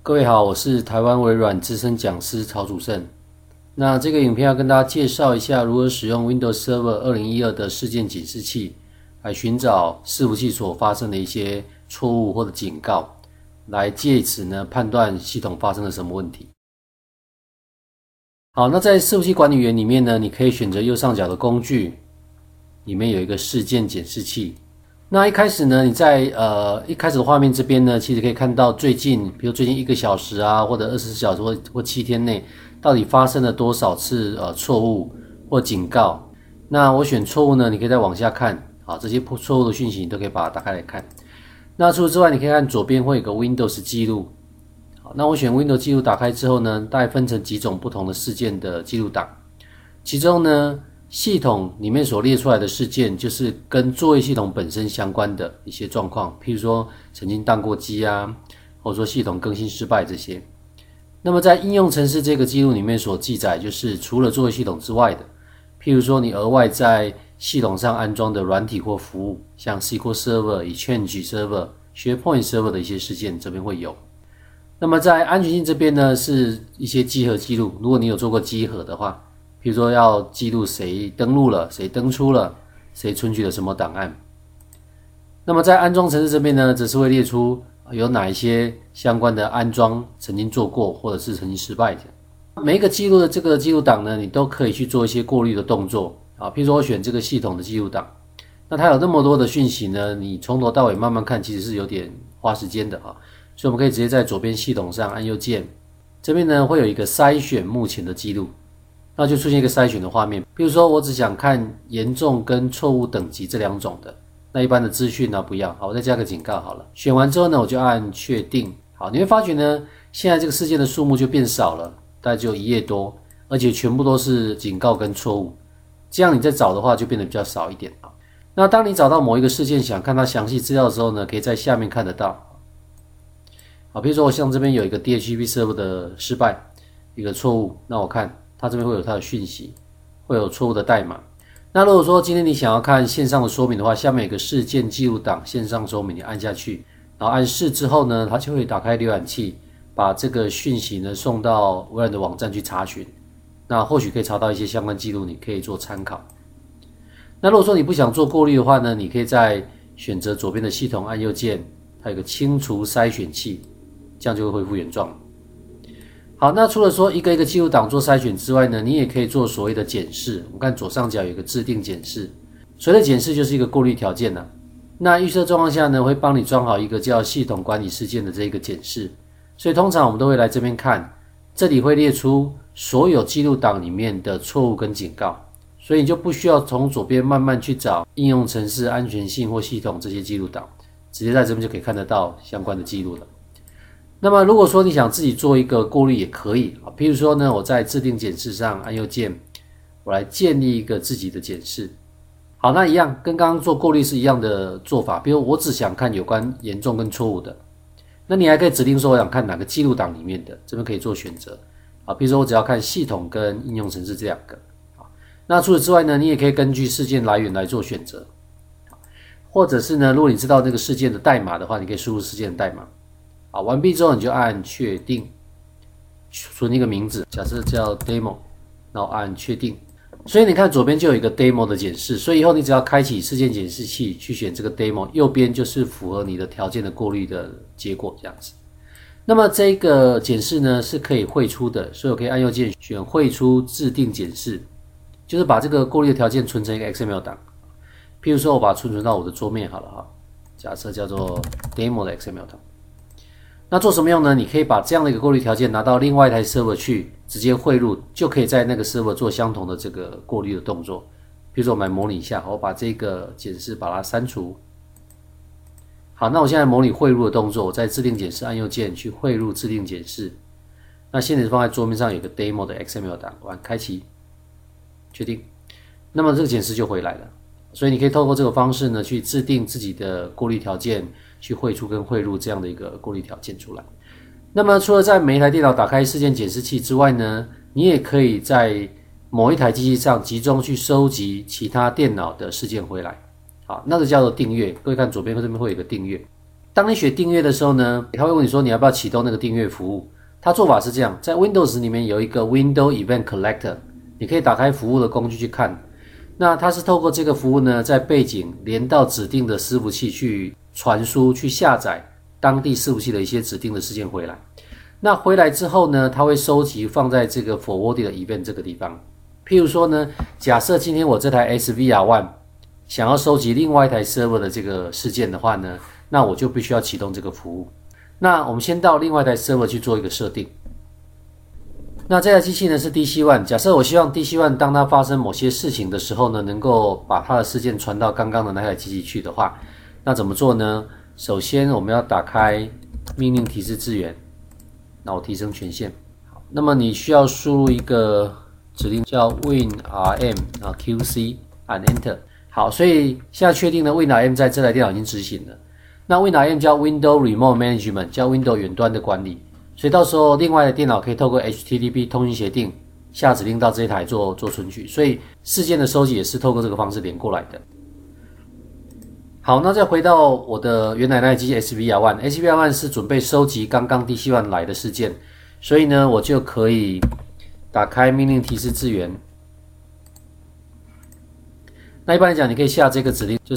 各位好，我是台湾微软资深讲师曹祖胜。那这个影片要跟大家介绍一下如何使用 Windows Server 2012的事件警示器来寻找伺服器所发生的一些错误或者警告，来借此呢判断系统发生了什么问题。好，那在伺服器管理员里面呢，你可以选择右上角的工具，里面有一个事件检视器。那一开始呢，你在一开始的画面这边呢，其实可以看到最近，比如最近1个小时啊，或者24小时或7天内，到底发生了多少次错误或警告。那我选错误呢，你可以再往下看，好，这些错误的讯息你都可以把它打开来看。那除此之外，你可以看左边会有个 Windows 记录。好，那我选 Windows 记录打开之后呢，大概分成几种不同的事件的记录档，其中呢，系统里面所列出来的事件，就是跟作业系统本身相关的一些状况，譬如说曾经宕过机啊，或者说系统更新失败这些。那么在应用程式这个记录里面所记载，就是除了作业系统之外的，譬如说你额外在系统上安装的软体或服务，像 SQL Server、Exchange Server、SharePoint Server 的一些事件，这边会有。那么在安全性这边呢，是一些稽核记录，如果你有做过稽核的话，比如说要记录谁登录了，谁登出了，谁存取了什么档案。那么在安装程式这边呢，则是会列出有哪一些相关的安装曾经做过，或者是曾经失败的。每一个记录的这个记录档呢，你都可以去做一些过滤的动作啊。譬如说我选这个系统的记录档，那它有那么多的讯息呢，你从头到尾慢慢看，其实是有点花时间的啊。所以我们可以直接在左边系统上按右键，这边呢会有一个筛选目前的记录。那就出现一个筛选的画面，比如说我只想看严重跟错误等级这2种的，那一般的资讯呢不要，好，我再加个警告好了。选完之后呢，我就按确定。好，你会发觉呢，现在这个事件的数目就变少了，大概只有1页多，而且全部都是警告跟错误，这样你在找的话就变得比较少一点。那当你找到某一个事件想看它详细资料的时候呢，可以在下面看得到。好，比如说我像这边有一个 DHCP Server 的失败，一个错误，那我看它这边会有它的讯息，会有错误的代码。那如果说今天你想要看线上的说明的话，下面有个事件记录档线上说明，你按下去，然后按是之后呢，它就会打开浏览器，把这个讯息呢送到微软的网站去查询。那或许可以查到一些相关记录，你可以做参考。那如果说你不想做过滤的话呢，你可以在选择左边的系统按右键，它有个清除筛选器，这样就会恢复原状。好，那除了说一个一个记录档做筛选之外呢，你也可以做所谓的检视。我们看左上角有一个自定检视，所谓的检视就是一个过滤条件啊。那预设状况下呢，会帮你装好一个叫系统管理事件的这个检视。所以通常我们都会来这边看，这里会列出所有记录档里面的错误跟警告，所以你就不需要从左边慢慢去找应用程式、安全性或系统这些记录档，直接在这边就可以看得到相关的记录了。那么如果说你想自己做一个过滤也可以，譬如说呢，我在自定检视上按右键，我来建立一个自己的检视。好，那一样跟刚刚做过滤是一样的做法，比如我只想看有关严重跟错误的，那你还可以指定说我想看哪个记录档里面的，这边可以做选择。比如说我只要看系统跟应用程式这2个。那除此之外呢，你也可以根据事件来源来做选择，或者是呢，如果你知道那个事件的代码的话，你可以输入事件的代码。好，完毕之后你就按确定，存一个名字，假设叫 demo， 然后按确定。所以你看左边就有一个 demo 的检视，所以以后你只要开启事件检视器去选这个 demo， 右边就是符合你的条件的过滤的结果这样子。那么这个检视呢是可以汇出的，所以我可以按右键选汇出自定检视，就是把这个过滤的条件存成一个 XML 档。譬如说我把它存到我的桌面好了哈，假设叫做 demo 的 XML 档。那做什么用呢？你可以把这样的一个过滤条件拿到另外一台 server 去，直接汇入，就可以在那个 server 做相同的这个过滤的动作。比如说我们来模拟一下，我把这个检视把它删除。好，那我现在模拟汇入的动作，我在自定检视按右键去汇入自定检视。那现在放在桌面上有个 demo 的 XML 档，我按开启，确定。那么这个检视就回来了。所以你可以透过这个方式呢，去制定自己的过滤条件，去汇出跟汇入这样的一个过滤条件出来。那么除了在每一台电脑打开事件检视器之外呢，你也可以在某一台机器上集中去收集其他电脑的事件回来。好，那个叫做订阅。各位看左边这边会有一个订阅。 当你选订阅的时候呢，他会问你说你要不要启动那个订阅服务。他做法是这样，在 Windows 里面有一个 Window Event Collector， 你可以打开服务的工具去看。那它是透过这个服务呢，在背景连到指定的伺服器去传输、去下载当地伺服器的一些指定的事件回来。那回来之后呢，它会收集放在这个 Forwarded Event 这个地方。譬如说呢，假设今天我这台 SVR1 想要收集另外一台 server 的这个事件的话呢，那我就必须要启动这个服务。那我们先到另外一台 server 去做一个设定。那这台机器呢是 DC1， 假设我希望 DC1 当它发生某些事情的时候呢，能够把它的事件传到刚刚的那台机器去的话，那怎么做呢？首先我们要打开命令提示资源，那我提升权限。好，那么你需要输入一个指令叫 winrm qc， 按 Enter。好，所以现在确定了 winrm 在这台电脑已经执行了。那 winrm 叫 Window Remote Management， 叫 Window 远端的管理。所以到时候另外的电脑可以透过 HTTP 通讯协定下指令到这一台做存取，所以事件的收集也是透过这个方式连过来的。好，那再回到我的原来那台机器 SVR1 是准备收集刚刚 DC1 来的事件，所以呢我就可以打开命令提示资源。那一般来讲，你可以下这个指令，就是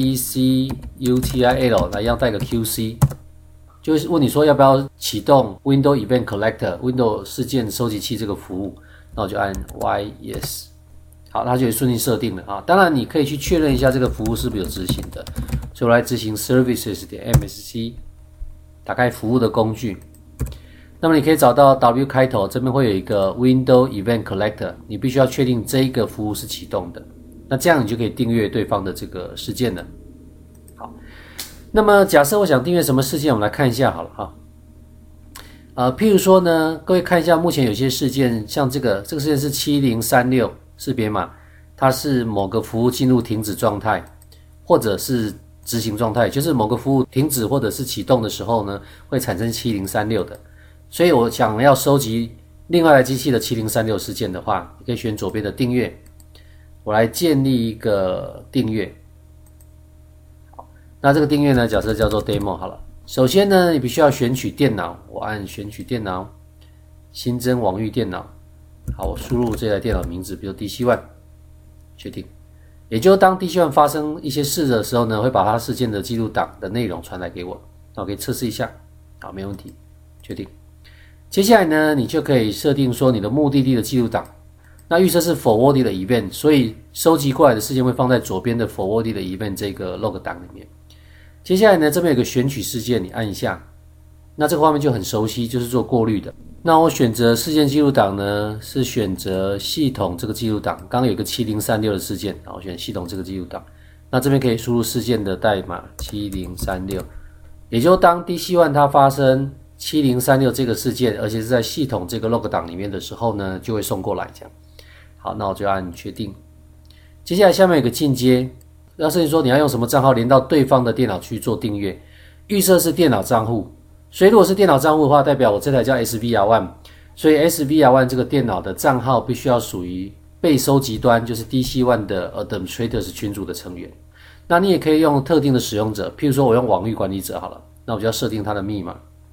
WECUTIL 来一样带个 QC， 就是问你说要不要启动 Window Event Collector Window 事件收集器这个服务，那我就按 Yes。好，它就会顺利设定了啊。当然，你可以去确认一下这个服务是不是有执行的，所以我来执行 services.msc， 打开服务的工具。那么你可以找到 W 开头，这边会有一个 Window Event Collector， 你必须要确定这一个服务是启动的。那这样你就可以订阅对方的这个事件了。好，那么假设我想订阅什么事件，我们来看一下好了哈。譬如说呢，各位看一下目前有些事件，像这个事件是7036识别码，它是某个服务进入停止状态，或者是执行状态，就是某个服务停止或者是启动的时候呢，会产生7036的。所以我想要收集另外一台机器的7036事件的话，你可以选左边的订阅。我来建立一个订阅，好，那这个订阅呢，假设叫做 demo 好了。首先呢，你必须要选取电脑，我按选取电脑，新增网域电脑，好，我输入这台电脑名字，比如 DC1， 确定。也就是当 DC1 发生一些事的时候呢，会把它事件的记录档的内容传来给我，那我可以测试一下，好，没问题，确定。接下来呢，你就可以设定说你的目的地的记录档。那预设是 forwarded 的 event， 所以收集过来的事件会放在左边的 forwarded 的 event 这个 log 档里面。接下来呢，这边有个选取事件，你按一下，那这个画面就很熟悉，就是做过滤的。那我选择事件记录档呢，是选择系统这个记录档，刚刚有一个7036的事件，然后选系统这个记录档。那这边可以输入事件的代码7036，也就当 DC1 它发生7036这个事件，而且是在系统这个 log 档里面的时候呢，就会送过来这样。好，那我就按确定。接下来下面有个进阶，要设定说你要用什么账号连到对方的电脑去做订阅，预设是电脑账户。所以如果是电脑账户的话，代表我这台叫 SVR1， 所以 SVR1 这个电脑的账号必须要属于被收集端，就是 DC1 的 Administrators 群组的成员。那你也可以用特定的使用者，譬如说我用网域管理者好了，那我就要设定它的密码。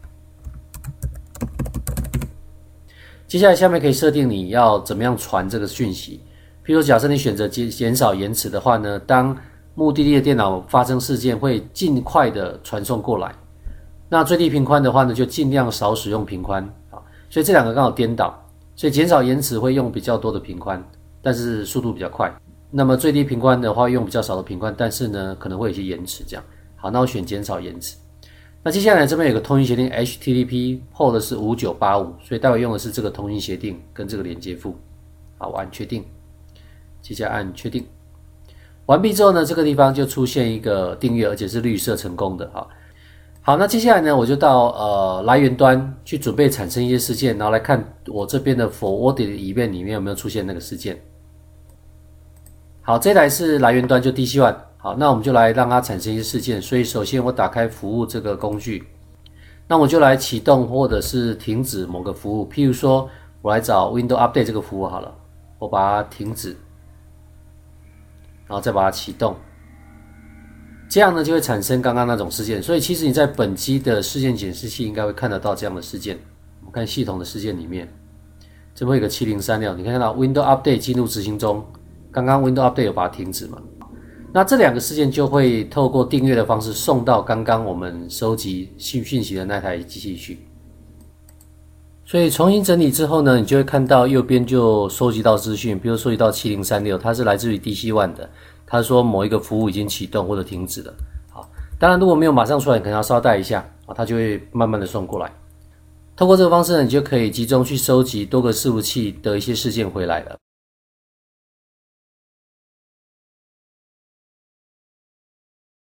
接下来下面可以设定你要怎么样传这个讯息，譬如假设你选择减少延迟的话呢，当目的地的电脑发生事件会尽快的传送过来。那最低频宽的话呢，就尽量少使用频宽啊，所以这两个刚好颠倒，所以减少延迟会用比较多的频宽，但是速度比较快。那么最低频宽的话用比较少的频宽，但是呢可能会有一些延迟这样。好，那我选减少延迟。那接下来这边有个通讯协定 HTTP 后的是5985，所以待会用的是这个通讯协定跟这个连接符。好，我按确定，接下来按确定。完毕之后呢，这个地方就出现一个订阅，而且是绿色成功的。好，那接下来呢，我就到来源端去准备产生一些事件，然后来看我这边的 forwarded event 里面有没有出现那个事件。好，这台是来源端，就 DC1。好，那我们就来让它产生一些事件。所以首先我打开服务这个工具，那我就来启动或者是停止某个服务。譬如说，我来找 Windows Update 这个服务好了，我把它停止，然后再把它启动。 这样呢就会产生刚刚那种事件。所以其实你在本机的事件检视器应该会看得到这样的事件。我们看系统的事件里面，这边有一个7036，你看到 Windows Update 进入执行中，刚刚 Windows Update 有把它停止嘛？那这2个事件就会透过订阅的方式送到刚刚我们收集讯息的那台机器去。所以重新整理之后呢，你就会看到右边就收集到资讯，比如收集到7036，它是来自于 DC-1 的，它说某一个服务已经启动或者停止了。好，当然如果没有马上出来，你可能要稍待一下啊，它就会慢慢的送过来。透过这个方式呢，你就可以集中去收集多个伺服器的一些事件回来了。